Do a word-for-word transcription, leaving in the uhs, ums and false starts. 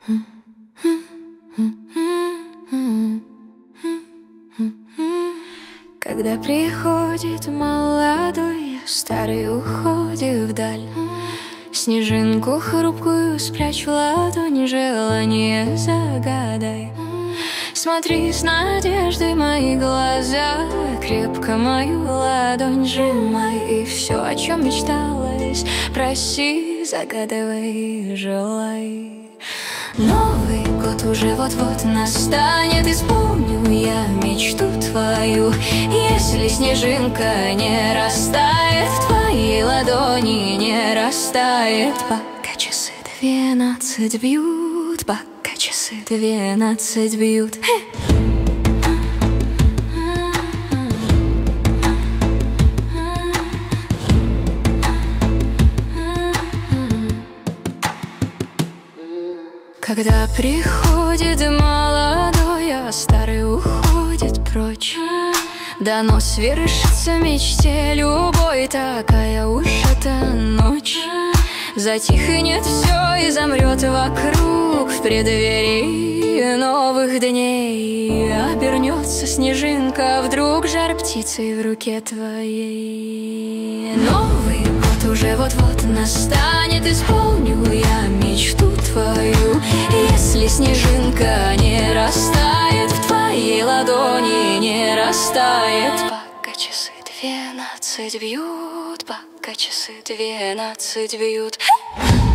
Когда приходит молодой, старый уходит вдаль. Снежинку хрупкую спрячь в ладони, желание загадай. Смотри с надеждой мои глаза, крепко мою ладонь сжимай. И все, о чем мечталось, проси, загадывай, желай. Новый год уже вот-вот настанет, исполню я мечту твою. Если снежинка не растает в твоей ладони, не растает, пока часы двенадцать бьют, пока часы двенадцать бьют. Когда приходит молодой, а старый уходит прочь, дано свершится мечте любой, такая уж эта ночь. Затихнет все и замрет вокруг в преддверии новых дней. Обернется снежинка вдруг жар птицей в руке твоей. Новый год уже вот-вот настанет, исполню я мечту твою. Если снежинка не растает в твоей ладони, не растает, пока часы двенадцать бьют, пока часы двенадцать бьют.